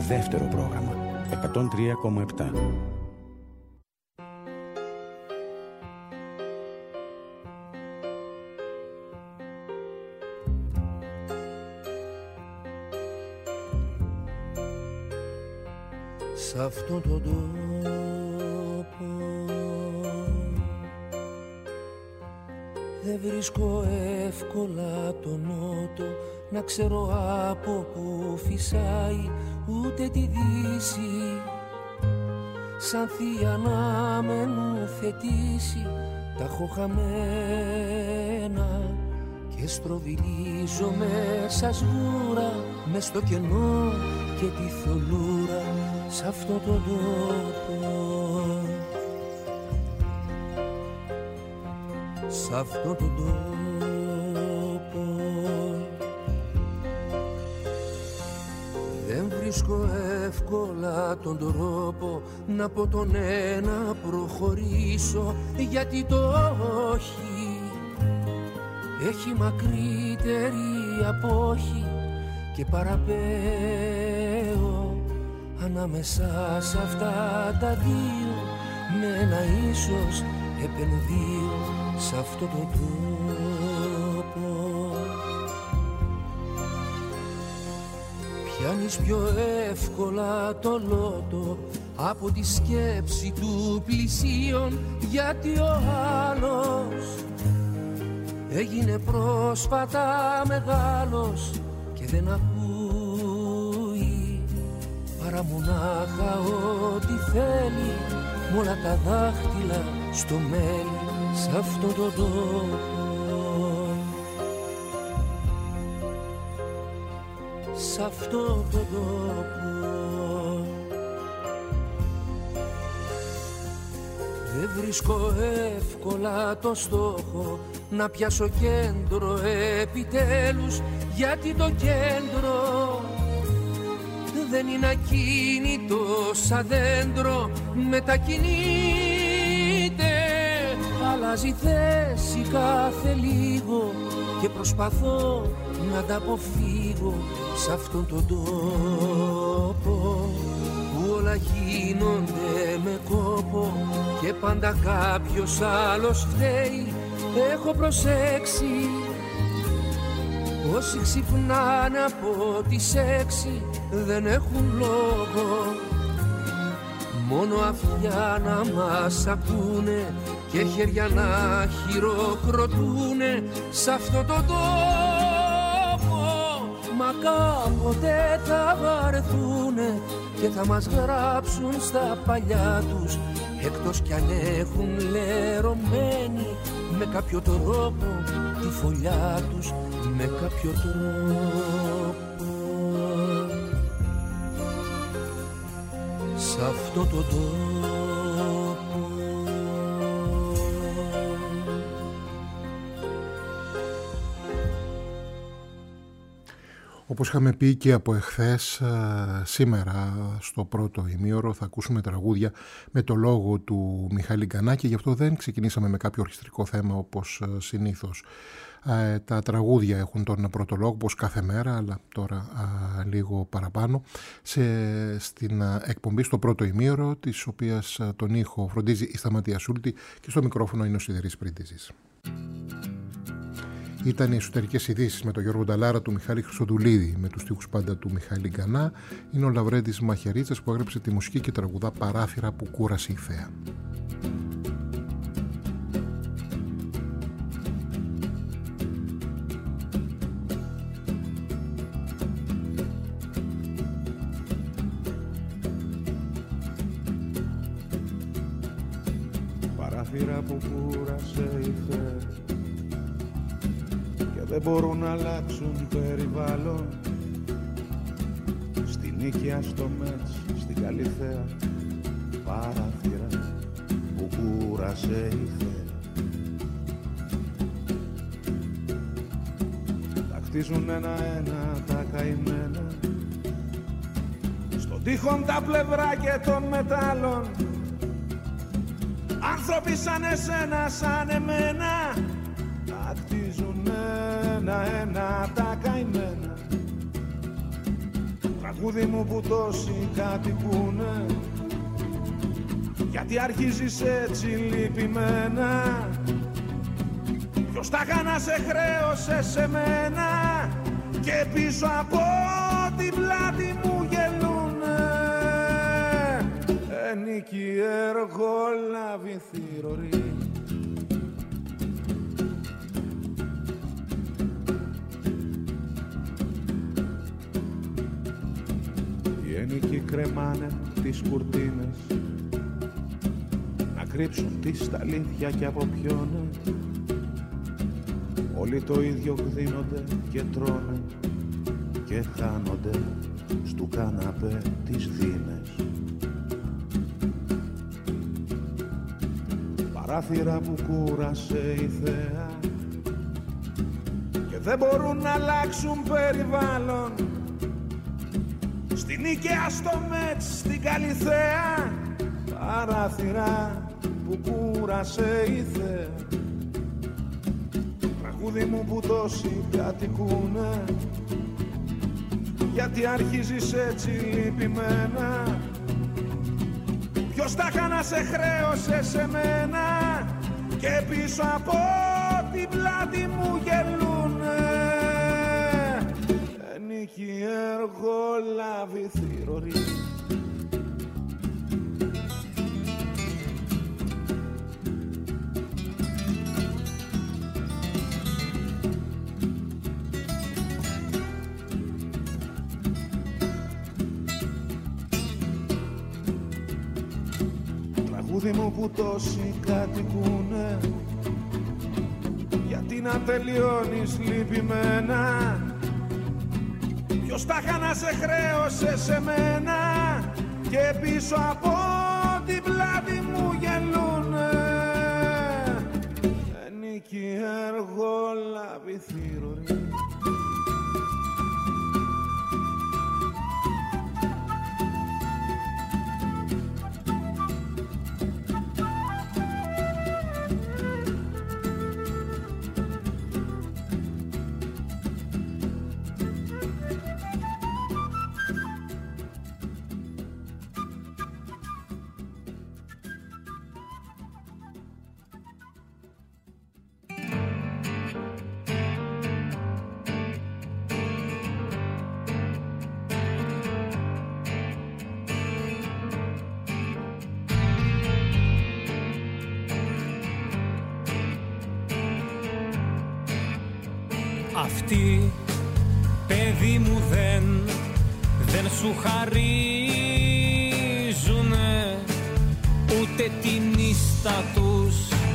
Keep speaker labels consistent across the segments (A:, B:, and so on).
A: δεύτερο πρόγραμμα 103,7.
B: Σ' αυτόν τον τόπο δεν βρίσκω εύκολα τον νότο, να ξέρω από που φυσάει ούτε τη δύση. Σαν θεία να με νουθετήσει τα έχω χαμένα και στροβιλίζω μέσα σγούρα, μες στο κενό και τη θολούρα σ' αυτόν τον τόπο. Σ' αυτόν τον τόπο δεν βρίσκω εύκολα τον τρόπο να πω τον ένα προχωρήσω, γιατί το όχι έχει μακρύτερη απόχη και παραπέω ανάμεσα σ' αυτά τα δύο με ένα ίσως επενδύω σ' αυτό το τόπο. Πιάνεις πιο εύκολα το λότο από τη σκέψη του πλησίον, γιατί ο άλλος έγινε πρόσφατα μεγάλος και δεν ακούει παρά μονάχα ό,τι θέλει, μ' όλα τα δάχτυλα στο μέλι σ' αυτόν τον τόπο. Σ' αυτόν τον τόπο δεν βρίσκω εύκολα το στόχο να πιάσω κέντρο επιτέλους, γιατί το κέντρο δεν είναι ακίνητο σαν δέντρο, μετακινείται, αλλάζει θέση κάθε λίγο και προσπαθώ να τα αποφύγω σ' αυτόν τον τόπο που όλα γίνονται με κόπο και πάντα κάποιος άλλος φταίει. Έχω προσέξει όσοι ξυπνάνε από τις 6 δεν έχουν λόγο, μόνο αυτιά να μας ακούνε και χέρια να χειροκροτούνε σ' αυτόν τον τόπο. Μα κάποτε θα βαρεθούνε και θα μας γράψουν στα παλιά τους, εκτός κι αν έχουν λερωμένη με κάποιο τρόπο τη φωλιά τους, με κάποιο τρόπο. Σ' αυτό το τόπο
C: όπως είχαμε πει και από εχθές, σήμερα στο πρώτο ημίωρο θα ακούσουμε τραγούδια με το λόγο του Μιχάλη Γκανά και γι' αυτό δεν ξεκινήσαμε με κάποιο ορχιστρικό θέμα όπως συνήθως. Τα τραγούδια έχουν τον πρώτο λόγο όπως κάθε μέρα, αλλά τώρα λίγο παραπάνω στην εκπομπή στο πρώτο ημίωρο, της οποίας τον ήχο φροντίζει η Σταματία Σούλτη και στο μικρόφωνο είναι ο Σιδηρής Πρίντιζης. Ήταν οι εσωτερικές ειδήσεις με τον Γιώργο Νταλάρα, του Μιχάλη Χρυσοδουλίδη, με τους στίχους πάντα του Μιχάλη Γκανά. Είναι ο Λαβρέντης Μαχαιρίτσας που έγραψε τη μουσική και τραγουδά «Παράθυρα που κούρασε η θέα».
D: Παράθυρα που κούρασε η θέα και δεν μπορούν να αλλάξουν περιβάλλον, στη Νίκαια, στο Μέτς, στην Καλυθέα. Παράθυρα που κούρασε η θέα. Τα χτίζουν ένα-ένα τα καημένα, στον τείχον τα πλευρά και των μετάλλων. Άνθρωποι σαν εσένα, σαν εμένα, τα χτίζουν ένα-ένα τα καημένα. τραγούδι μου που τόσοι κατοικούνε, γιατί αρχίζεις έτσι λυπημένα. Ποιος τα να σε χρέωσε σε μένα και πίσω από την πλάτη μου γελούνε. Ενίκη εργόλαβη θηρορή. Οι ενίκοι κρεμάνε τις κουρτίνες να κρύψουν τη σταλήθεια και από ποιόνε. Όλοι το ίδιο γδίνονται και τρώνε και χάνονται στου καναπέ τις δίνες. Παράθυρα που κούρασε η θέα και δεν μπορούν να αλλάξουν περιβάλλον. Στην Ίκαια, στο Μέτς, στην Καλιθέα, παράθυρα που κούρασε η θέα. Τραγούδι μου που τόσοι κατοικούνε, γιατί αρχίζεις έτσι λυπημένα. Ποιος τα να σε χρέωσε σε μένα και πίσω από την πλάτη μου γελούνε. Ενίκη εργόλαβη θηρορή. Τραγούδι μου που τόσοι κατοικούνε, γιατί να τελειώνεις λυπημένα. Ποιος τα να σε χρέωσε σε μένα και πίσω από την πλάτη μου γελούνε. Ενίκη εργόλαβη θηρορή.
E: Αυτοί, παιδί μου, δεν σου χαρίζουνε ούτε την ίστα τους.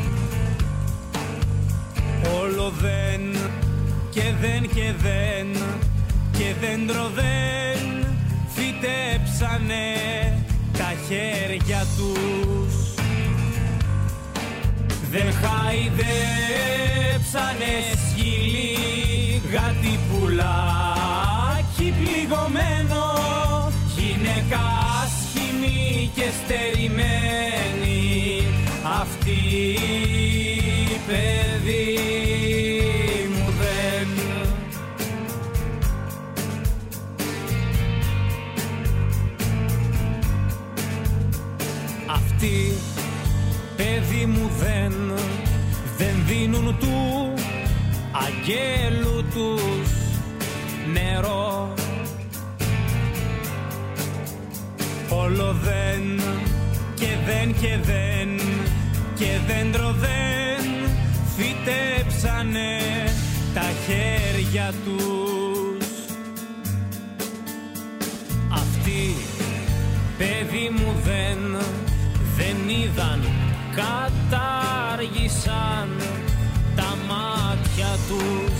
E: Όλο δεν και δεν και δεν και δέντρο δεν φυτέψανε τα χέρια τους. Δεν χαϊδέψανε σκυλί, γάτι, πουλάκι πληγωμένο, γυναίκα άσχημη και στερημένη. Αυτή, παιδί μου, δεν. Αυτή, παιδί μου, δεν δίνουν του αγγέλου τους νερό. Όλο δεν και δεν και δεν και δέντρο δεν φυτέψανε τα χέρια τους. Αυτοί, παιδί μου, δεν είδαν, κατάργησαν τα μάτια τους.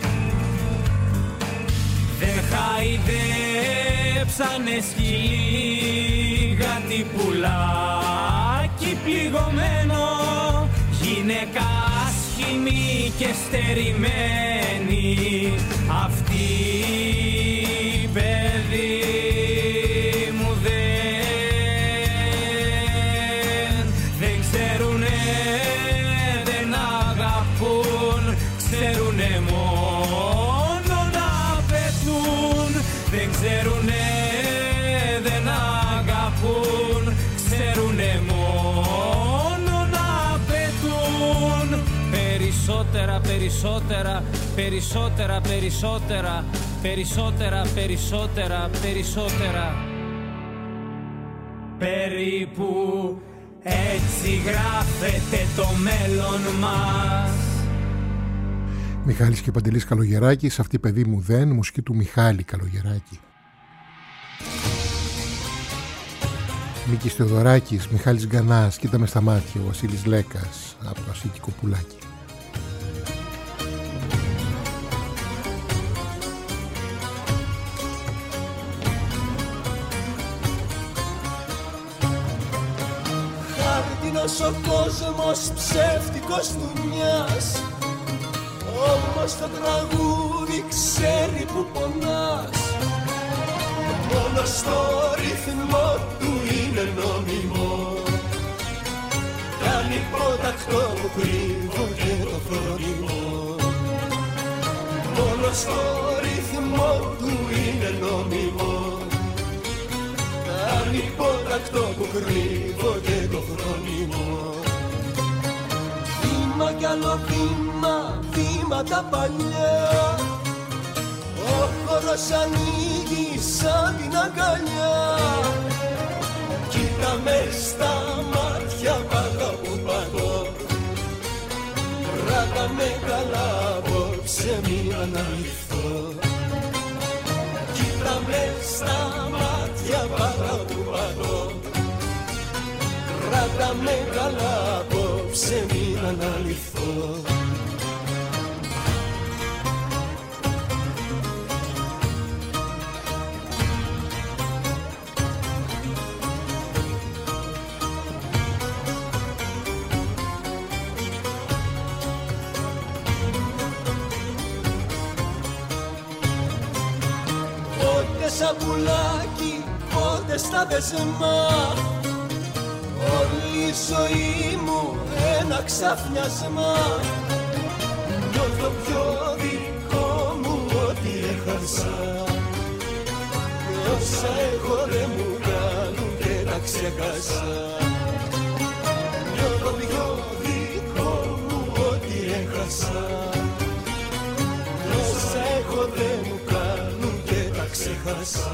E: Δεν χαϊδέψανε σκυλί, γάτι, πουλάκι πληγωμένο, γυναίκα άσχημη και στερημένη. Αυτή, παιδί μου, δεν ξέρουνε, δεν αγαπούν, ξέρουνε μόνο να πετούν. Δεν ξέρουνε, περισσότερα, περισσότερα, περισσότερα, περισσότερα, περισσότερα, περισσότερα. Περίπου έτσι γράφεται το μέλλον μας.
C: Μιχάλης και Παντελής Καλογεράκης, αυτή παιδί μου δεν, μουσική του Μιχάλη Καλογεράκη. Μίκης Θεοδωράκης, Μιχάλης Γκανάς, κοίτα με στα μάτια, ο Βασίλης Λέκας από το Ασίκικο Πουλάκι.
F: Χάρτινος ο κόσμος ψεύτικος του μιας, όμως το τραγούδι ξέρει που πονάς. Μόνο στο ρυθμό του είναι νόμιμο, κάνει υπότακτο που κρύβω και το φρόνιμο. Μόνο στο ρυθμό του είναι νόμιμο, κάνει υπότακτο που κρύβω και το φρόνιμο. Βήμα κι άλλο βήμα, βήματα παλιά, ο χώρος ανοίγει σαν την αγκαλιά. Κοίτα με στα μάτια πάντα που πατώ, κράτα με καλά απόψε μην αναλυθώ. Κοίτα με στα μάτια πάντα που πατώ, κράτα με καλά απόψε μην αναλυθώ. Σαπουλάκι, πότε στα δεσμά, όλη η ζωή μου ένα ξαφνιασμά. Νιώθω πιο δικό μου ό,τι έχασα, και όσα έχω δεν μου κάνουν και τα ξέχασα. Νιώθω πιο δικό μου ό,τι έχασα, και όσα έχω δεν μου κάνουν ξέχασα.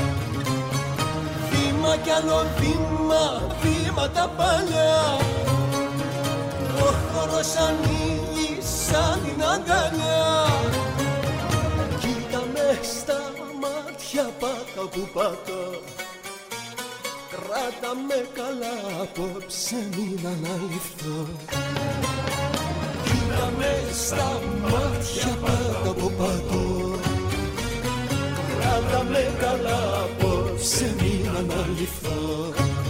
F: Βήμα κι άλλο βήμα, βήματα παλιά, ο χώρος ανοίγει σαν την αγκαλιά. Κοίτα με στα μάτια πάτα που πατώ, κράτα με καλά απόψε μην αναλυθώ. Κοίτα με στα μάτια πάτα που πατώ, κράτα με καλά απόψε μην αναλυθώ.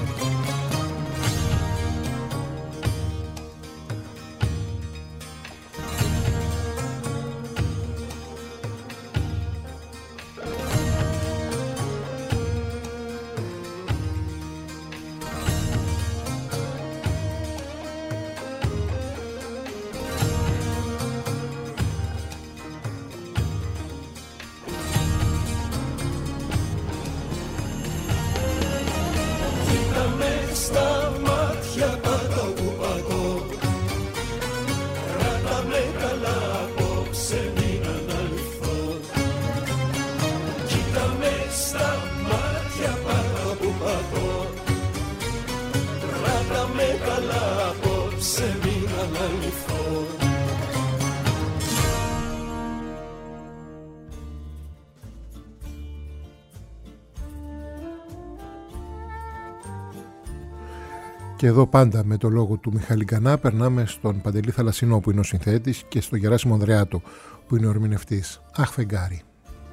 C: Και εδώ πάντα με το λόγο του Μιχάλη Γκανά περνάμε στον Παντελή Θαλασσινό που είναι ο συνθέτης και στο Γεράσιμο Ανδρεάτο που είναι ο ερμηνευτής. Αχ φεγγάρι.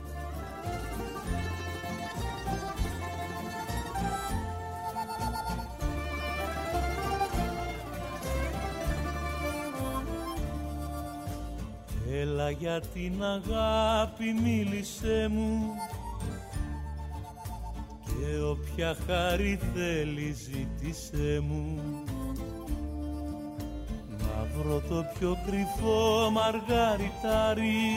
G: Έλα για την αγάπη μίλησέ μου, και όποια χάρη θέλει ζήτησέ μου. Να βρω το πιο κρυφό μαργαριτάρι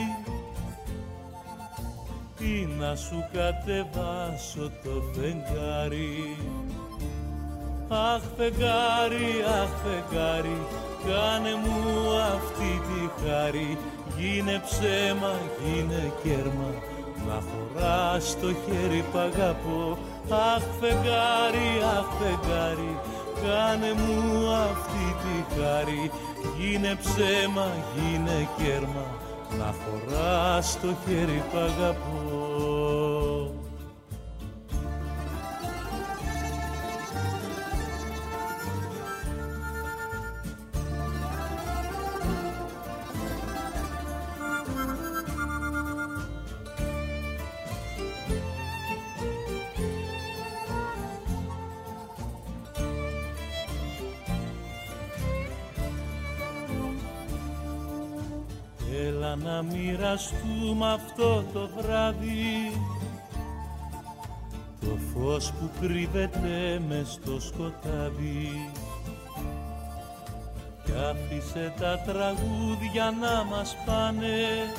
G: ή να σου κατεβάσω το φεγγάρι. Αχ φεγγάρι, κάνε μου αυτή τη χάρη, γίνε ψέμα, γίνε κέρμα, να χωράς το χέρι π' αγαπώ. Αχ φεγγάρι, αχ φεγγάρι, κάνε μου αυτή τη χάρη, γίνε ψέμα, γίνε κέρμα, να χωράς το χέρι π' αγαπώ. Έλα να μοιραστούμε αυτό το βράδυ, το φως που κρύβεται μες στο σκοτάδι, κι άφησε τα τραγούδια να μας πάνε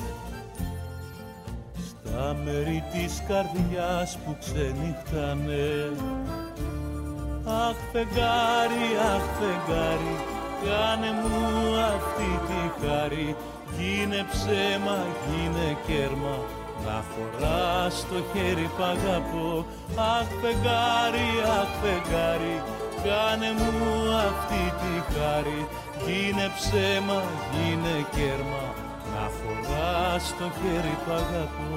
G: στα μέρη της καρδιάς που ξενυχτάνε. Αχ φεγγάρι, αχ φεγγάρι, κάνε μου αυτή τη χάρη, γίνε ψέμα, γίνε κέρμα, να χωράς το χέρι π' αγαπώ. Αχ φεγγάρι, αχ φεγγάρι, κάνε μου αυτή τη χάρη, γίνε ψέμα, γίνε κέρμα, να χωράς το χέρι π' αγαπώ.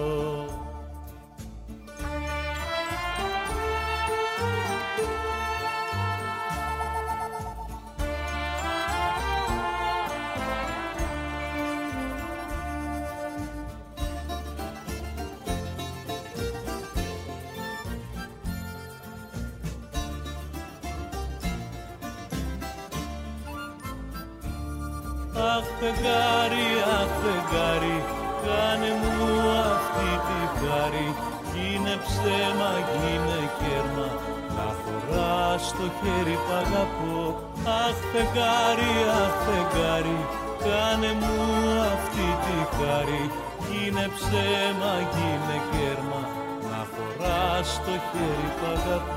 G: Αχ φεγγάρι, αχ φεγγάρι, κάνε μου αυτή τη χάρη, γίνε ψέμα, γίνε κέρμα, να χωράς το χέρι π' αγαπώ. Αχ φεγγάρι, αχ φεγγάρι, κάνε μου αυτή τη χάρη, γίνε ψέμα, γίνε κέρμα, να χωράς το χέρι π' αγαπώ.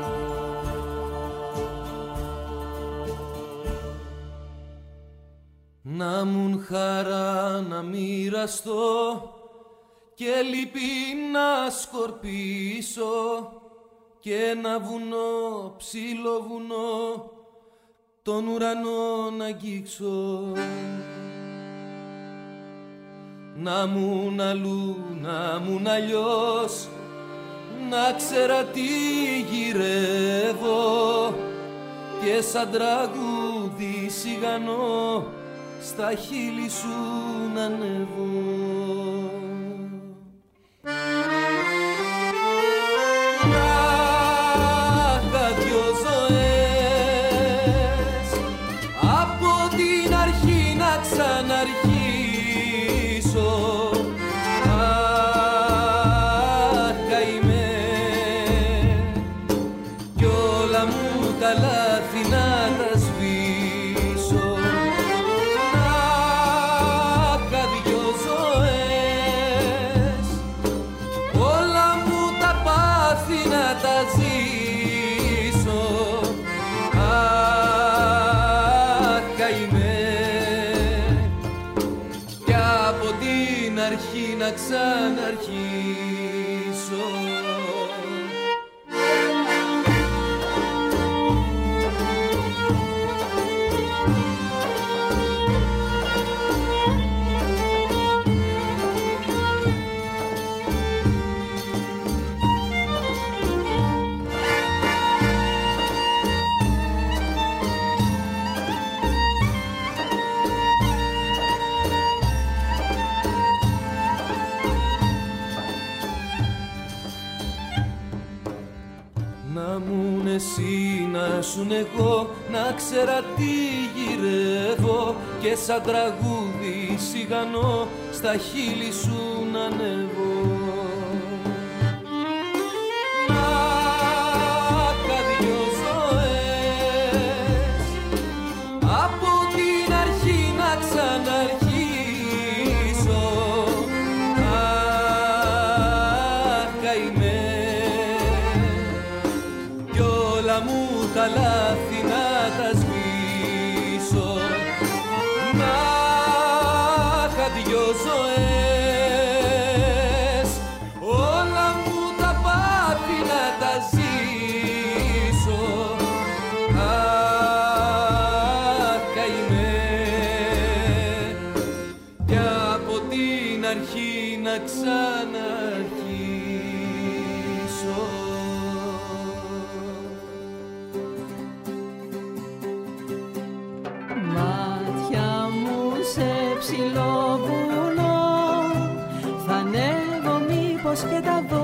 B: Να μουν χαρά να μοιραστώ και λύπη να σκορπίσω και ένα βουνό, ψηλό βουνό, τον ουρανό να αγγίξω. Να μουν αλλού, να μουν αλλιώς, να ξέρα τι γυρεύω και σαν τραγούδι σιγανό στα χείλη σου να ανέβω. Να είχα δυο ζωές από την αρχή να ξαναρχίσω. Αχ καημέ κι όλα μου τα λάθη να τα σβήσω. Τα ζήσω. Αχ καημέ κι από την αρχή να ξαναρχίσω. Εσύ να σουν εγώ, να ξέρα τι γυρεύω και σαν τραγούδι σιγανό στα χείλη σου να ανέβω. Να είχα δυο ζωές από την αρχή να ξαναρχίσω. Αχ καημέ μου τα λάθη να τα σβήσω. αρχίσω.
H: Μάτια μου σε ψηλό βουνό, θα ανέβω μήπως και τα δω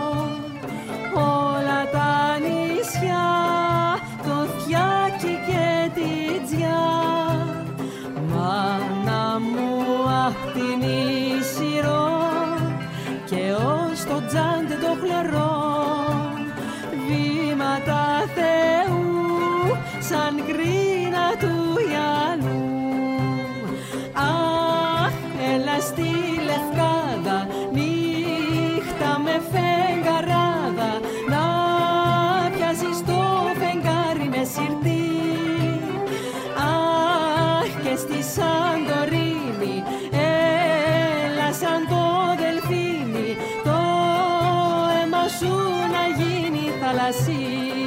H: όλα τα νησιά, το Θιάκι και τη Τζιά. Μάνα μου απ' την Ισηρώ και ως το τζάντε το χλωρό, βήματα Θεού σαν κρίνα του γυαλού. Αχ, έλα στη Λευκάδα, νύχτα με φεγγαράδα, να πιάσεις το φεγγάρι με σιρτή. Αχ, και στη Σαντορίνη, έλα σαν το δελφίνι, το αίμα σου να γίνει θαλασσί.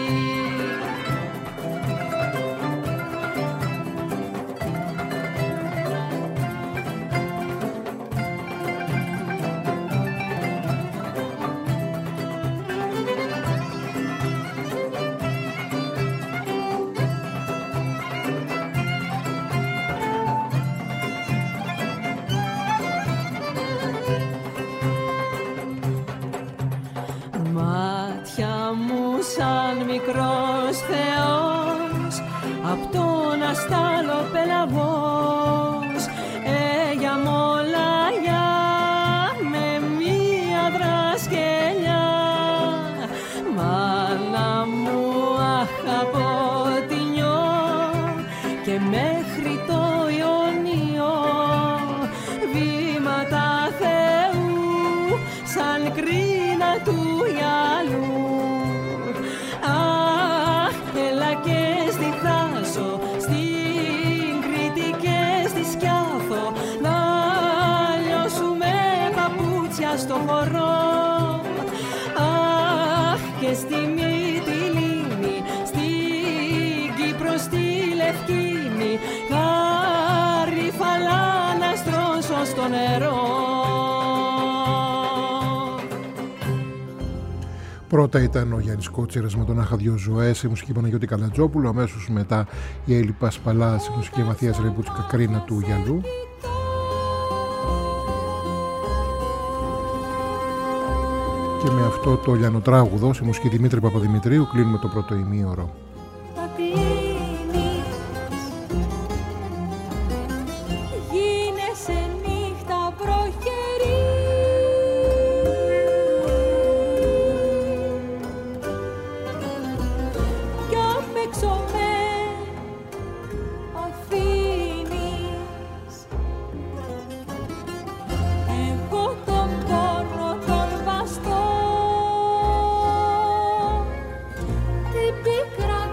H: Σαν μικρός θεός απ' τον αστάλο πελαγός, για μολαγιά με μία δρασκελιά. Μάνα μου αχ από την νιώ και μέχρι το Ιωνίο, βήματα Θεού σαν κρίνα του γυαλού. Αχ, έλα και στη Θάσο, στην Κρήτη και στη Σκιάθο, να λιώσουμε παπούτσια στο χορό. Αχ, και στη Μυτιλήνη, στην Κύπρο, στη Λευκίνη, γαρίφαλα να στρώσω στο νερό.
C: Πρώτα ήταν ο Γιάννης Κότσιρας με τον Άχα δυο ζωές, η μουσική Παναγιώτη Καλατζόπουλου. Αμέσως μετά η Έλλη Πασπαλάς, η μουσική Μαθίας Ρεμπούτσικα, Κρίνα του γυαλού. Και με αυτό το λιανοτράγουδο, η μουσική Δημήτρη Παπαδημητρίου, κλείνουμε το πρώτο ημίωρο.
I: Πικρά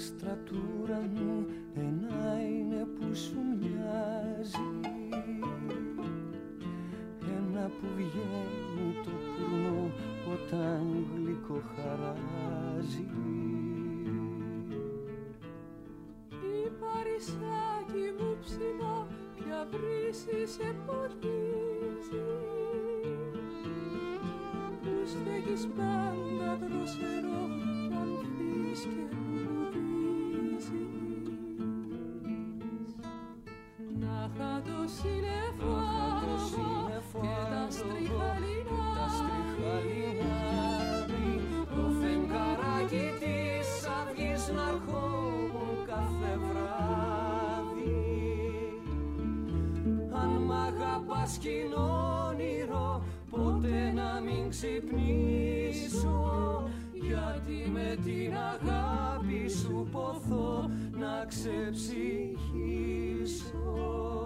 F: άστρα του ουρανού ένα είναι που σου μοιάζει, ένα που βγαίνει το πουρνό όταν γλυκό χαράζει.
H: Η Παρισάκι μου ψηλά πια βρύση σε ποτίζει, που στέκεις πάντα δροσερό κι ανθείς και λουδίζεις. Να είχα το σιλεφάνο και τα στριχαλινά,
F: το φεγγαράκι της αυγής να αρχόμουν κάθε βράδυ. Αν μ' αγαπάς κι είναι όνειρο, ποτέ να μην ξυπνήσω, γιατί με την αγάπη σου ποθώ να ξεψυχήσω.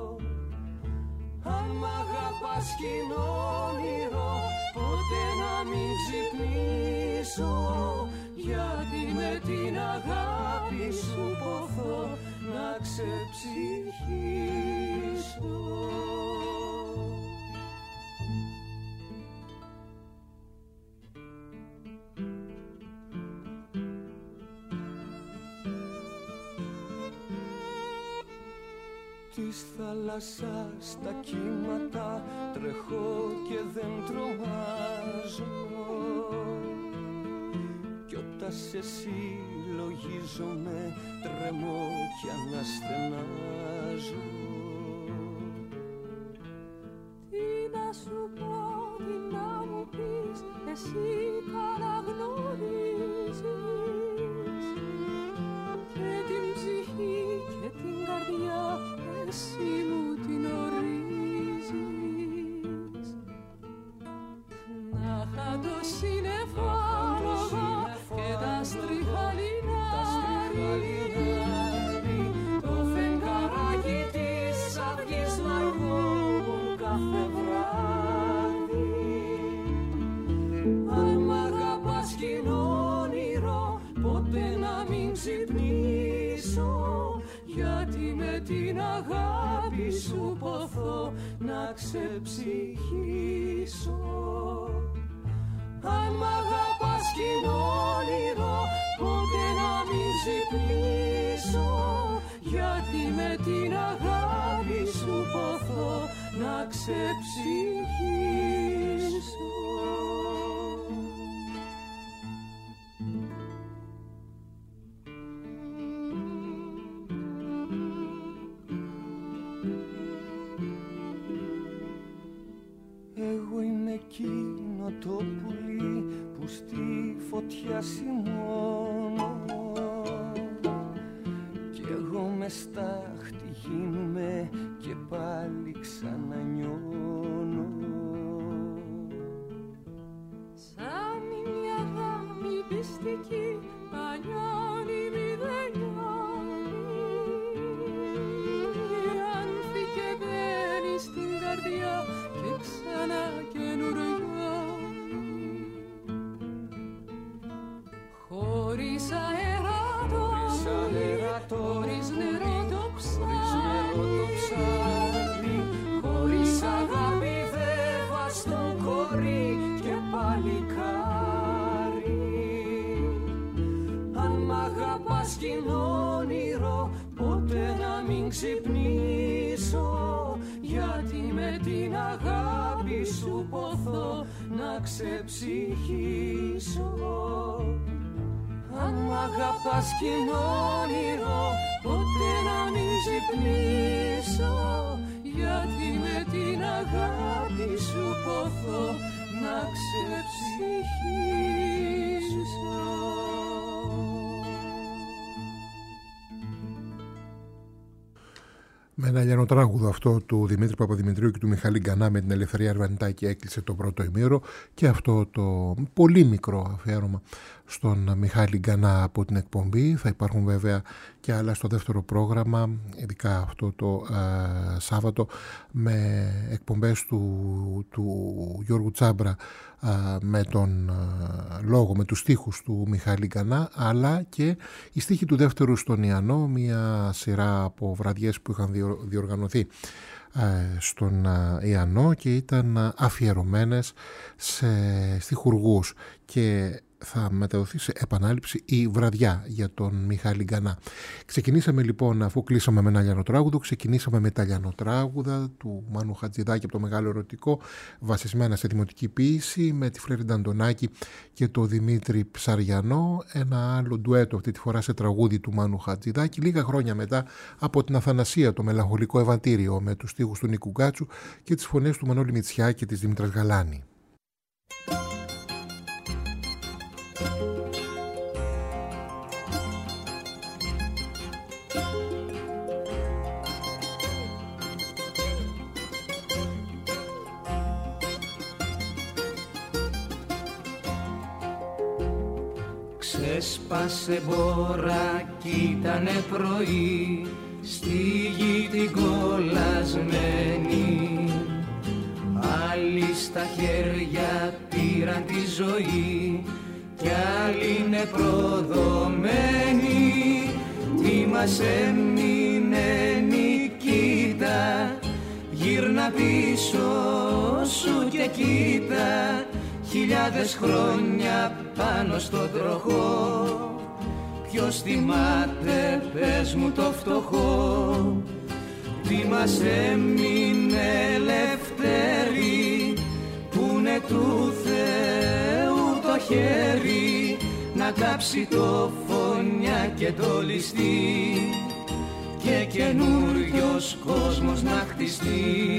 F: Αν μ' αγαπάς κι είναι όνειρο, ποτέ να μην ξυπνήσω, γιατί με την αγάπη σου ποθώ να ξεψυχήσω. Της θάλασσας τα κύματα τρέχω και δεν τρομάζω, κι όταν σε συλλογίζομαι τρεμώ κι αναστενάζω.
H: τι να σου πω, τι να μου πεις, εσύ καλά γνωρίζεις, και την ψυχή και την καρδιά εσύ μου την ορίζεις. Να είχα το σύννεφο και τα στριχαλινά,
F: το φεγγαράκι της αυγής να αργόμουν κάθε βράδυ. Αν μ' αγαπάς κι είναι όνειρο, ποτέ να μην ξυπνήσω, γιατί με την αγάπη σου ποθώ να ξεψυχήσω. Αν μ' αγαπάς κι είναι όνειρο, ποτέ να μην ξυπνήσω, γιατί με την αγάπη σου ποθώ να ξεψυχήσω. Εγώ είμαι εκείνο το πουλί που στη φωτιά σημώνω, κι εγώ μες στάχτη γίνουμε και πάλι ξανανιώνω.
H: σαν μια γάμη πιστική πανιώνει μηδενιώνει, άνθη και μπαίνει στην καρδιά και ξανά καινουριώνει. Χωρίς αέρα το όνειρο, χωρίς νερό το ψάρι,
F: χωρίς αγάπη δεν βαστούν κορί και παλικάρι. Αν μ' αγαπάς κι είναι όνειρο, ποτέ να μην ξυπνήσω, γιατί με την αγάπη σου ποθώ να ξεψυχήσω. Αν μ' αγαπάς κι είναι όνειρο, ποτέ να μην ξυπνήσω, γιατί με την αγάπη σου ποθώ να ξεψυχήσω.
C: Με ένα λιανοτράγουδο αυτό του Δημήτρη Παπαδημητρίου και του Μιχάλη Γκανά με την Ελευθερία Αρβανιτάκη έκλεισε το πρώτο ημίωρο, και αυτό το πολύ μικρό αφιέρωμα στον Μιχάλη Γκανά από την εκπομπή. Θα υπάρχουν βέβαια και άλλα στο δεύτερο πρόγραμμα, ειδικά αυτό το Σάββατο, με εκπομπές του Γιώργου Τσάμπρα με τον λόγο, με τους στίχους του Μιχάλη Γκανά, αλλά και οι στίχοι του δεύτερου στον Ιαννό, μια σειρά από βραδιές που είχαν διοργανωθεί στον Ιαννό και ήταν αφιερωμένες σε στιχουργούς, και θα μεταδοθεί σε επανάληψη η βραδιά για τον Μιχάλη Γκανά. Ξεκινήσαμε λοιπόν, αφού κλείσαμε με ένα λιανοτράγουδο, ξεκινήσαμε με τα λιανοτράγουδα του Μάνου Χατζηδάκη από το Μεγάλο Ερωτικό, βασισμένα σε δημοτική ποίηση, με τη Φλέριντα Αντωνάκη και το Δημήτρη Ψαριανό, ένα άλλο ντουέτο αυτή τη φορά σε τραγούδι του Μάνου Χατζηδάκη, λίγα χρόνια μετά από την Αθανασία, το μελαγχολικό Ευαντήριο, με τους στίχους του Νίκου Γκάτσου και τις φωνές του Μανώλη Μητσιά και της Δήμητρας Γαλάνη.
B: Ξέσπασε μπόρα κι ήτανε πρωί, στη γη την κολλασμένη. Άλλοι στα χέρια πήραν τη ζωή κι άλλοι είναι προδομένοι. Τι μας έμεινε Νικήτα, γύρνα πίσω σου και κοίτα. Χιλιάδες χρόνια πάνω στον τροχό, ποιος θυμάται, πες μου το φτωχό. Τι μας έμεινε ελευθερή, πούνε του Θεού το χέρι, να κάψει το φωνιά και το ληστή και καινούριος κόσμος να χτιστεί.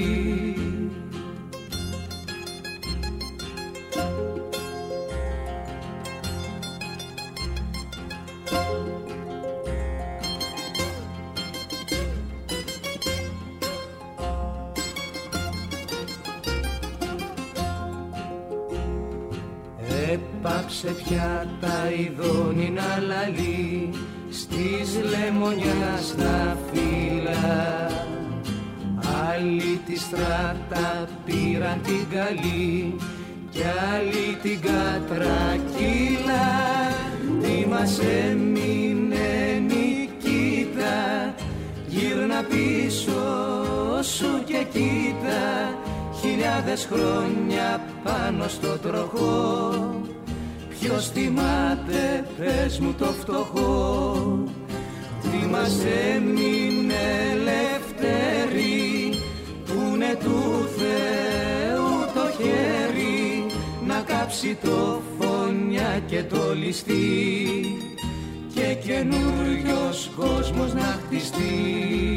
B: Έπαψε πια τα ειδώνει να λαλεί στις λεμονιάς τα φύλλα. Άλλοι τη στράτα πήραν την καλή κι άλλοι την κατρακύλα. Τι μας έμεινε Νικήτα, γύρνα πίσω σου και κοίτα. Χιλιάδες χρόνια πάνω στο τροχό, ποιος θυμάται, πες μου το φτωχό. Τι μας έμεινε ελευθερή, πούνε του Θεού το χέρι, να κάψει το φωνιά και το ληστή και καινούριος κόσμος να χτιστεί.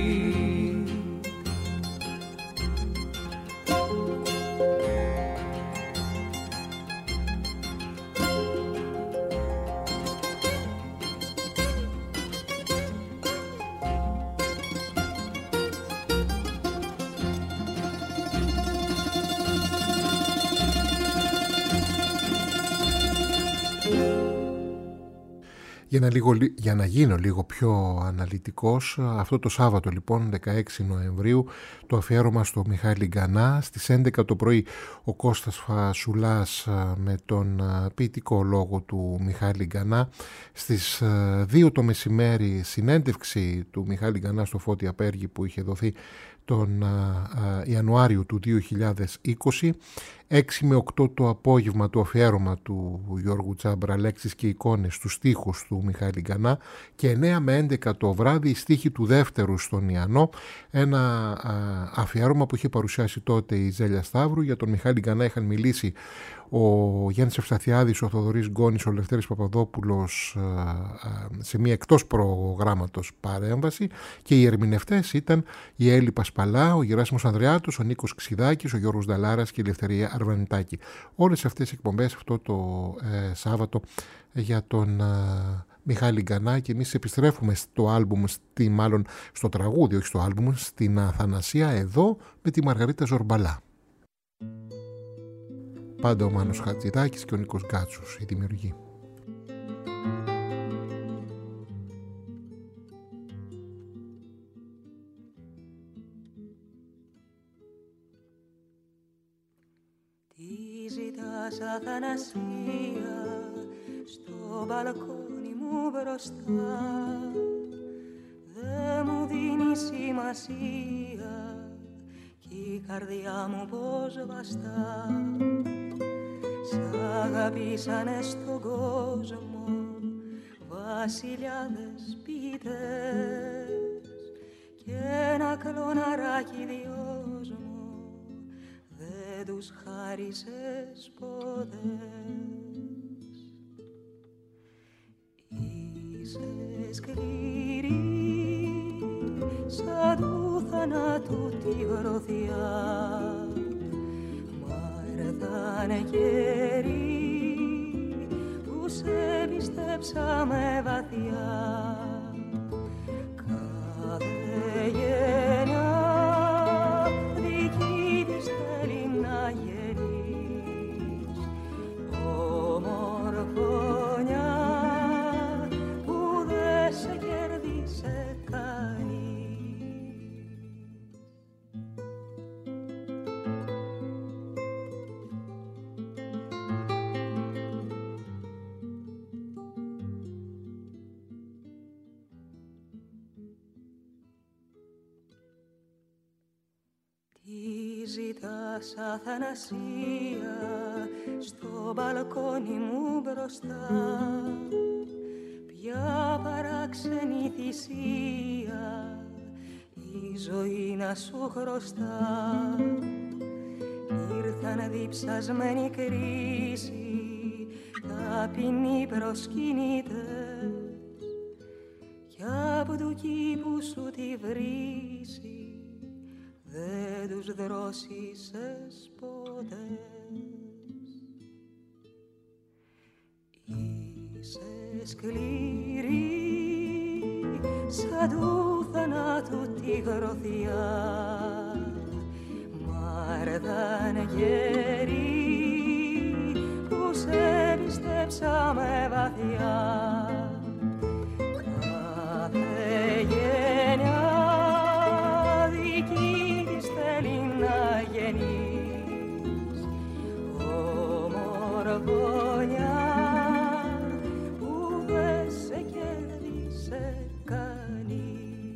C: Για να γίνω λίγο πιο αναλυτικός, αυτό το Σάββατο λοιπόν 16 Νοεμβρίου το αφιέρωμα στο Μιχάλη Γκανά. Στις 11 το πρωί ο Κώστας Φασουλάς με τον ποιητικό λόγο του Μιχάλη Γκανά. Στις 2 το μεσημέρι συνέντευξη του Μιχάλη Γκανά στο Φώτη Απέργη που είχε δοθεί τον Ιανουάριο του 2020. 6 με 8 το απόγευμα το αφιέρωμα του Γιώργου Τσάμπρα, λέξεις και εικόνες, στους στίχους του Μιχάλη Γκανά, και 9 με 11 το βράδυ οι στίχοι του δεύτερου στον Ιαννό, ένα αφιέρωμα που είχε παρουσιάσει τότε η Ζέλια Σταύρου. Για τον Μιχάλη Γκανά είχαν μιλήσει ο Γιάννης Ευσταθιάδης, ο Θοδωρής Γκόνης, ο Λευτέρης Παπαδόπουλος σε μια εκτός προγράμματος παρέμβαση, και οι ερμηνευτές ήταν η Έλλη Πασπαλά, ο Γεράσιμος Ανδρεάτος, ο Νίκος Ξιδάκης, ο Γιώργος Νταλάρας και η Ελευθερία Αρβανιτάκη. Όλες αυτές οι εκπομπές αυτό το Σάββατο για τον Μιχάλη Γκανά, και εμείς επιστρέφουμε στο άλμπουμ, μάλλον στο τραγούδι, όχι στο άλμπουμ, στην Αθανασία, εδώ με τη Μαργαρίτα Ζορμπαλά. Πάντα ο Μάνος Χατζηδάκης και ο Νίκος Γκάτσος, οι δημιουργοί.
H: Τι ζητάς Αθανασία στο μπαλκόνι μου μπροστά, δε μου δίνει σημασία κι η καρδιά μου πως βαστά. Σ' αγαπήσανε στον κόσμο βασιλιάδες ποιητές κι ένα κλωναράκι δυόσμο δεν τους χάρισες ποτέ. Είσαι σκληρή σαν του θανάτου τη γροθιά, μα έρθανε καιροί που σε πιστέψαμε βαθιά. Κάθε γενιά δική της θέλει να γεννείς ομορφωνιά που δεν σε κέρδισε κανείς. Ζητάς Αθανασία στο μπαλκόνι μου μπροστά, ποια παράξενη θυσία η ζωή να σου χρωστά. Ήρθαν διψασμένη κρίση ταπεινοί προσκυνητές κι απ' του κήπου σου τη βρύση δεν τους δρόσισες ποτέ. Είσαι σκληρή σαν του θανάτου τη γροθιά, μα έρθανε καιροί που σε πιστέψαμε βαθιά. Κάθε γενιά δική της θέλει να γεννείς ομορφωνιά που δεν σε κέρδισε κανείς.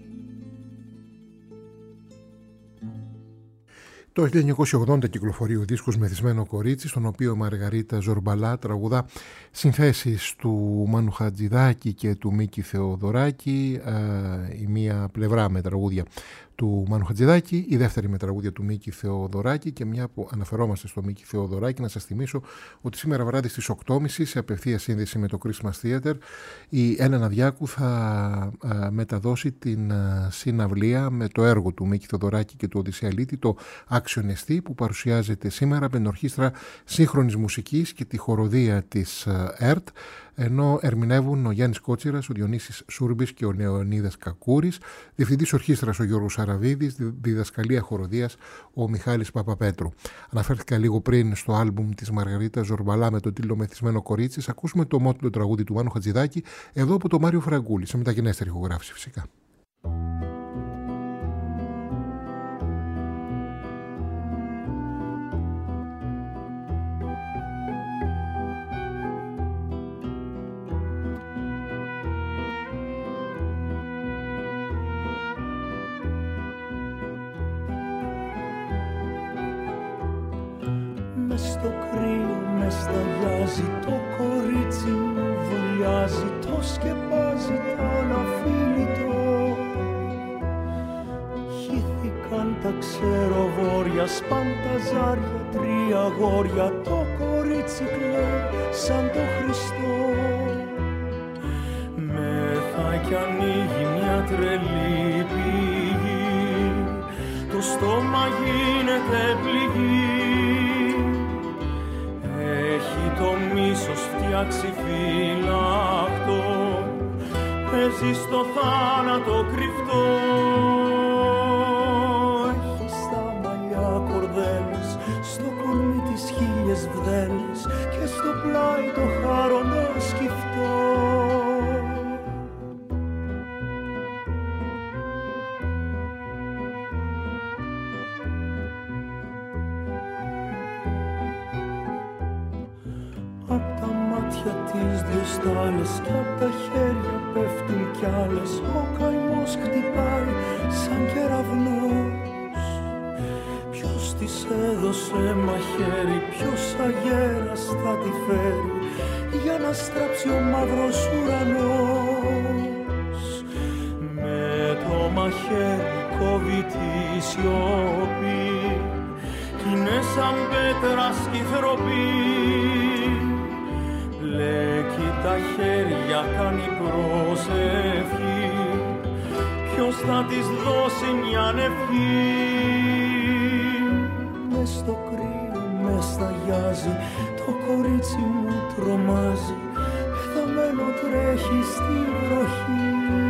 C: Το 1980 κυκλοφορεί ο δίσκος «Μεθυσμένο κορίτσι», στον οποίο η Μαργαρίτα Ζορμπαλά τραγουδά συνθέσεις του Μάνου Χατζηδάκη και του Μίκη Θεοδωράκη, η μία πλευρά με τραγούδια του Μάνου Χατζηδάκη, η δεύτερη με τραγούδια του Μίκη Θεοδωράκη. Και μια που αναφερόμαστε στο Μίκη Θεοδωράκη, να σας θυμίσω ότι σήμερα βράδυ στις 8.30 σε απευθεία σύνδεση με το Christmas Theater η Έλενα Διάκου θα μεταδώσει την συναυλία με το έργο του Μίκη Θεοδωράκη και του Οδυσσέα Λίτη, το Άξιον Εστί, που παρουσιάζεται σήμερα με την Ορχήστρα Σύγχρονης Μουσικής και τη χοροδία της ΕΡΤ, ενώ ερμηνεύουν ο Γιάννης Κότσιρας, ο Διονύσης Σούρμπης και ο Λεωνίδας Κακούρης, διευθυντής ορχήστρας ο Γιώργος Σαραβίδης, διδασκαλία χοροδίας ο Μιχάλης Παπαπέτρου. Αναφέρθηκα λίγο πριν στο άλμπουμ της Μαργαρίτας Ζορμπαλά με το τίτλο «Μεθυσμένο κορίτσι». Ακούσουμε το μότιλο τραγούδι του Μάνου Χατζηδάκη, εδώ από το Μάριο Φραγκούλη, σε μεταγενέστερη ηχογράφηση φυσικά.
F: Στο κρύο με σταγιάζει το κορίτσι μου, βουλιάζει, το σκεπάζει, το αναφίλητο. Χύθηκαν τα ξεροβόρια, σπάν τα ζάρια, 3 αγόρια, το κορίτσι κλαίει σαν το Χριστό. Μέθα κι ανοίγει μια τρελή πηγή, το στόμα γίνεται πληγή. Έχει το μίσος φτιάξει φυλακτό, παίζει στο θάνατο κρυφτό. Έχει στα μαλλιά κορδέλες, στο κορμί της 1000 βδέλες και στο πλάι το χάρονο σκυφτό. μάτια τις δυο στάλες κι απ' τα χέρια πέφτουν κι άλλες. Ο καημός χτυπάει σαν κεραυνός. Ποιος της έδωσε μαχαίρι, ποιος αγέρας θα τη φέρει για να στράψει ο μαύρος ουρανός. Με το μαχαίρι κόβει τη σιωπή κι είναι σαν πέτρα σκυθροπή. Μπλέκει τα χέρια, κάνει προσευχή. Ποιος θα της δώσει μια ευχή? Μες στο κρύο με σταγιάζει, το κορίτσι μου τρομάζει, πεθαμένο τρέχει στη βροχή.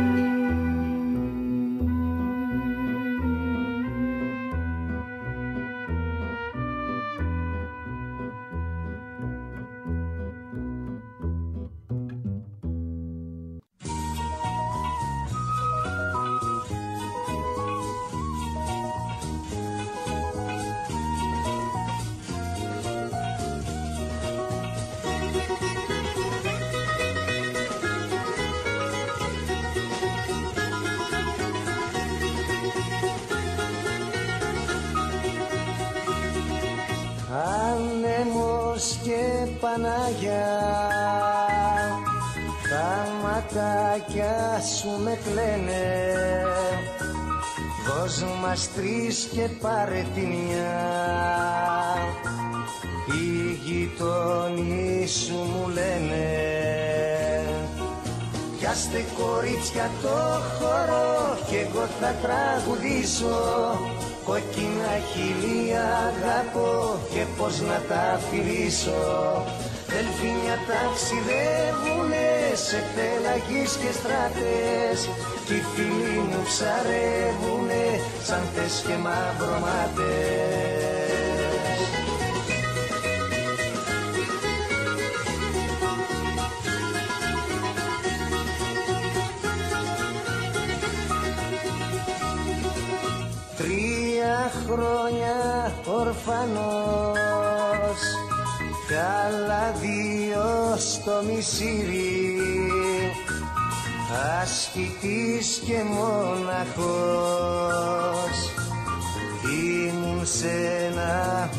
I: Άνεμος και Παναγιά, τα ματάκια σου με κλαίνε. Δώσ' μας τρεις και πάρε τη μια. Οι γειτόνοι σου μου λένε, πιάστε κορίτσια το χορό κι εγώ θα τραγουδήσω. Κόκκινα χειλία αγαπώ και πως να τα φιλήσω. Δελφίνια ταξιδεύουνε σε πελαγείς και στράτες κι οι φίλοι μου ψαρεύουνε σαν θες και μαυρομάτες. Χρόνια ορφανός, καλά δύο στο μισήρι, ασκητής και μοναχός, ήμουν σε ένα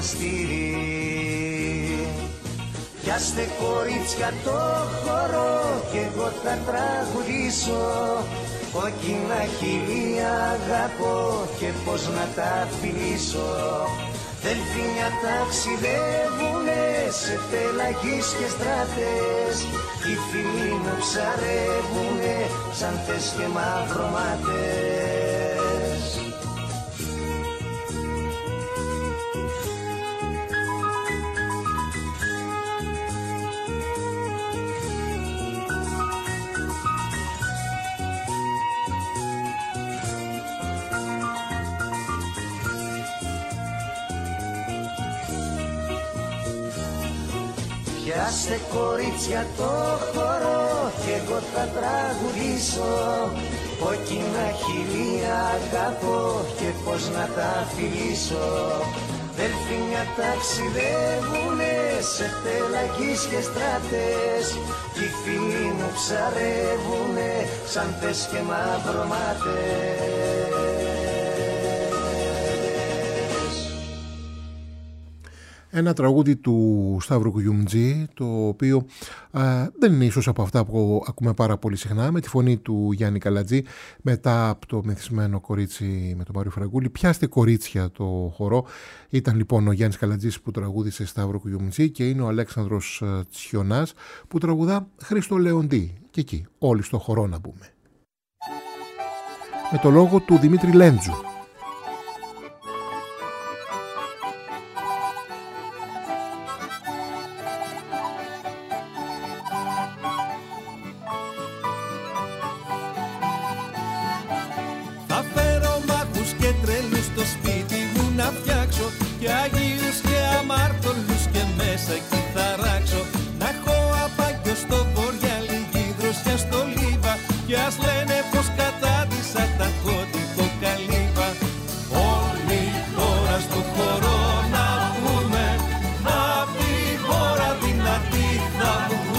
I: μοναστήρι. Πιάστε κορίτσια το χορό κι εγώ θα τραγουδήσω. Κόκκινα χειλία αγαπώ και πως να τα φιλήσω. Δελφίνια ταξιδεύουνε σε πελαγείς και στράτες κι οι φίλοι μου ψαρεύουνε σαν θες και μαυρομάτες. Πιάστε κορίτσια το χορό κι εγώ θα τραγουδήσω. Κόκκινα χειλία αγαπώ και πως να τα φιλήσω. Δελφίνια ταξιδεύουνε σε πελαγείς και στράτες κι οι φίλοι μου ψαρεύουνε σαν θες και μαυρομάτες.
C: Ένα τραγούδι του Σταύρου Κουγιουμτζή, το οποίο δεν είναι ίσως από αυτά που ακούμε πάρα πολύ συχνά, με τη φωνή του Γιάννη Καλατζή, μετά από το μεθυσμένο κορίτσι με τον Μάριο Φραγκούλη. Πιάστε κορίτσια το χορό. Ήταν λοιπόν ο Γιάννης Καλατζής που τραγούδισε Σταύρο Κουγιουμτζή και είναι ο Αλέξανδρος Τσιονάς που τραγουδά Χρήστο Λεοντή. Και εκεί όλοι στο χορό να μπούμε. Με το λόγο του Δημήτρη Λέντζου.
G: Και Αγίους και αμάρτωλους και μέσα εκεί θα ράξω. Να έχω απάγιο στο βορειάλι, δροσιά στο λίβα. Κι ας λένε πως κατάτησα τα κόντικο καλύβα. Όλη τώρα στο χορό να πούμε, απ' τη χώρα δυνατή θα μου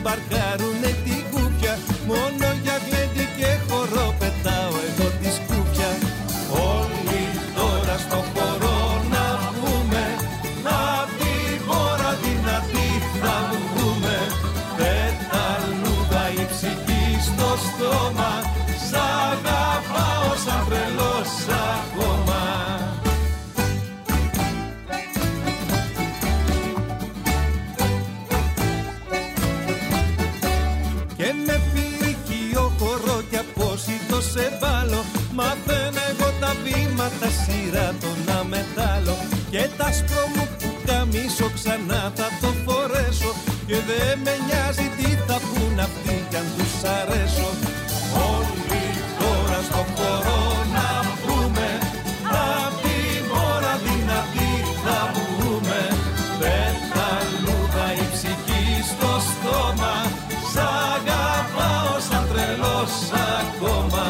G: παρκάρουνε την κούπια. Μόνο για γλέντι και χορό πετάω εγώ τη σκούπια. Όλοι τώρα στο χορό να βγούμε, να τη χώρα δυνατή θα βγούμε. Πεταλούδα η ψυχή στο στόμα, σ' αγαπάω σαν τρελός ακόμα. Και με πυρικείο χορό κι απόσιτο σε βάλω, μαθαίνω εγώ τα βήματα σειρά το να μετάλλω. Και τ' άσπρο μου που καμίσω ξανά θα το φορέσω, και δεν με νοιάζει τι θα πουν αυτοί κι αν τους αρέσω. Όλοι τώρα στο χορό να βγούμε, απ' τη μόρα δυνατή θα βγούμε. Πεταλούδα η ψυχή στο στόμα, σ' αγαπάω σαν τρελός ακόμα.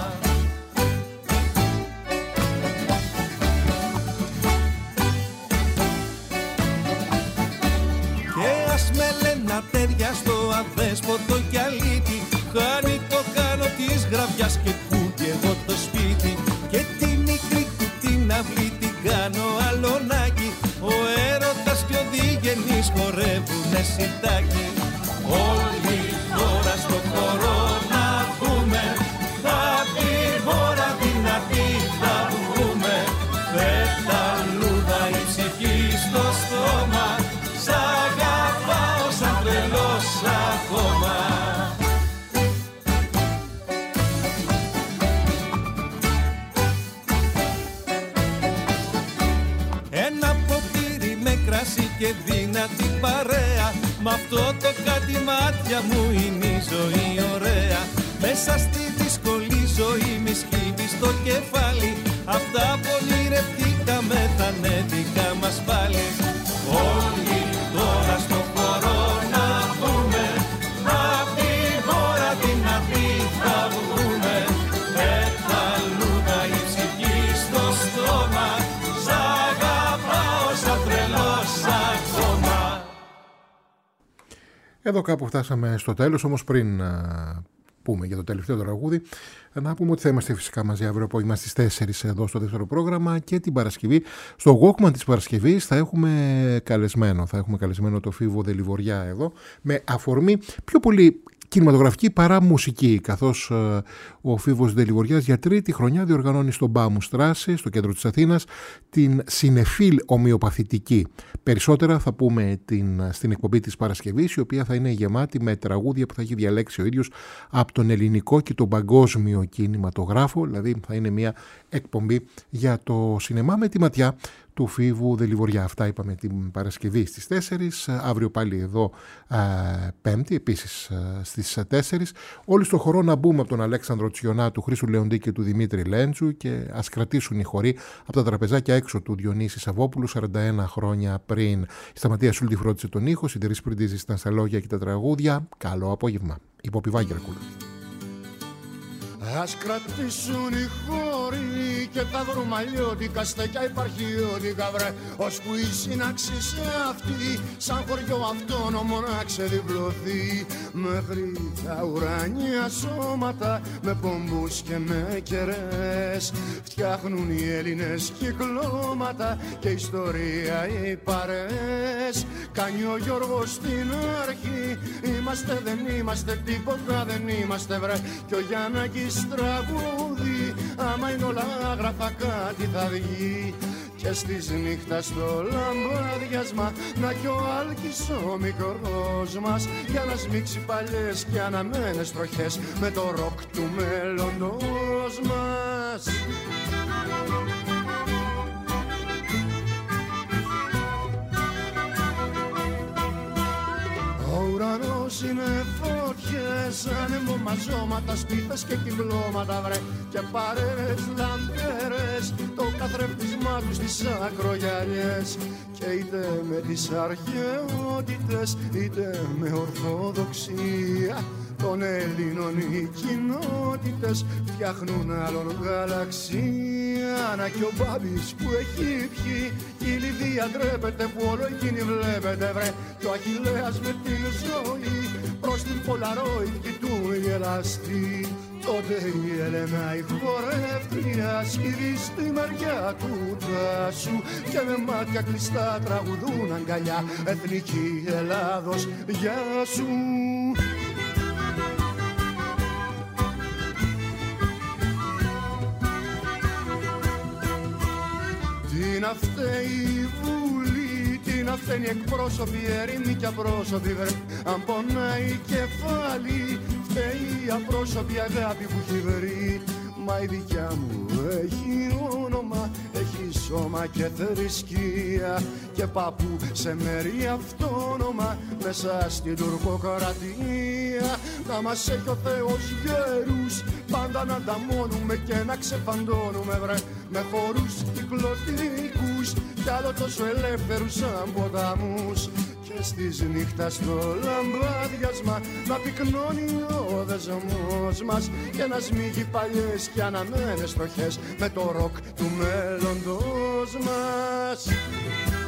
G: Και ας με λένε ατέρια στο αδέσποτο κι αλήτη, χάνει το κάνω της γραβιάς και κούκι εγώ το σπίτι. Και τη μικρή του την αυλή την κάνω αλωνάκι, ο έρωτας και ο διγενής χορεύουνε σιτάκι. Όλοι τώρα στο χορό να βγούμε, απ' τη χώρα δυνατή θα βγούμε. Πεταλούδα η ψυχή στο στόμα, σ' αγαπάω σαν τρελός ακόμα. Ένα ποτήρι με κρασί και δυνατή παρέα, μ' αυτό το κάτι μάτια μου είναι η ζωή ωραία. Μέσα στη δύσκολη ζωή μη σκύβει στο κεφάλι, αυτά που ονειρευτήκαμε θα είναι δικά μας πάλι. Όλοι τώρα στο χορό να βγούμε, απ' τη χώρα δυνατή θα βγούμε. Πεταλούδα η ψυχή στο στόμα, σ' αγαπάω σαν τρελός ακόμα.
C: Εδώ κάπου φτάσαμε στο τέλος, όμως πριν πούμε για το τελευταίο τραγούδι, να πούμε ότι θα είμαστε φυσικά μαζί αύριο απόγευμα στις 4 εδώ στο δεύτερο πρόγραμμα, και την Παρασκευή στο Walkman της Παρασκευής θα έχουμε καλεσμένο το Φίβο Δελιβοριά εδώ, με αφορμή πιο πολύ κινηματογραφική παρά μουσική, καθώς ο Φίβος Δελιβοριάς για τρίτη χρονιά διοργανώνει στο Μπάμου Στράση, στο κέντρο της Αθήνας, την Συνεφίλ Ομοιοπαθητική. Περισσότερα θα πούμε στην εκπομπή της Παρασκευής, η οποία θα είναι γεμάτη με τραγούδια που θα έχει διαλέξει ο ίδιος από τον ελληνικό και τον παγκόσμιο κινηματογράφο, δηλαδή θα είναι μια εκπομπή για το σινεμά με τη ματιά του Φίβου Δελιβοριά. Αυτά είπαμε την Παρασκευή στις 4, αύριο πάλι εδώ Πέμπτη, επίσης στις 4. Όλοι στο χορό να μπούμε από τον Αλέξανδρο Τσιονά, του Χρήσου Λεοντή και του Δημήτρη Λέντζου, και ας κρατήσουν οι χοροί από τα τραπεζάκια έξω του Διονύση Σαββόπουλου 41 χρόνια πριν. Η Σταματία Σούλτη φρόντισε τον ήχο, η Τερής Πριντίζη ήταν στα λόγια και τα τραγούδια. Καλό απόγευμα. Υποπιβάγγι Ρακούλα.
J: Ας κρατήσουν οι χώροι και τα βρούμε αλλιώτικα, στεκιά υπαρχιώτικα βρε, ώσπου η σύναξη σε αυτή σαν χωριό αυτόνομο να ξεδιπλωθεί. Μέχρι τα ουράνια σώματα με πομπούς και με κερές φτιάχνουν οι Έλληνες κυκλώματα και ιστορία οι παρές. Κάνει ο Γιώργος στην αρχή, είμαστε δεν είμαστε τίποτα δεν είμαστε βρε, και ο Γιάννακης τραγούδι, άμα είναι όλα γραφα κάτι θα βγει. Και στις νύχτα στο λαμπάδιασμα να κι ο Άλκης ο μικρός μας, για να σμίξει παλιές και αναμένες τροχές με το ροκ του μέλλοντος μας. Ο ουρανός είναι φωτιές, ανεμομαζώματα, σπίθες και κυκλώματα βρε, και παρέες λαμπέρες, το καθρέφτισμά τους στις ακρογιαλιές. Και είτε με τις αρχαιότητες είτε με ορθοδοξία των Ελλήνων οι κοινότητες φτιάχνουν άλλον γαλαξία. Να κι ο Μπάμπης που έχει πιει, η Λιδία ντρέπεται που όλο εκείνη βλέπετε βρε. Κι ο Αχιλλέας με τη ζωή προς την Πολαρόιδ του γελαστή. Τότε η Έλενα η χορεύτρια σκύβει στη μεριά του Τάσου και με μάτια κλειστά τραγουδούν αγκαλιά εθνική Ελλάδος γεια σου. Τι να φταίει η Βουλή, τι να φταίνει εκπρόσωποι, ερήμοι κι απρόσωποι βρε. Αν πονάει η κεφάλι, φταίει η απρόσωπη αγάπη που έχει βρει. Μα η δικιά μου έχει όνομα, έχει σώμα και θρησκεία και παππού σε μέρη αυτόνομα μέσα στην τουρκοκρατία. Να μας έχει ο Θεός γέρους, πάντα να ανταμώνουμε και να ξεφαντώνουμε βρε. Με χορούς κυκλωτικούς κι άλλο τόσο ελεύθερους σαν ποταμούς. Και στις νύχτας το λαμπάδιασμα να πυκνώνει ο δεσμός μας και να σμίγει παλιές και αναμένες στοχές με το ροκ του μέλλοντος μας.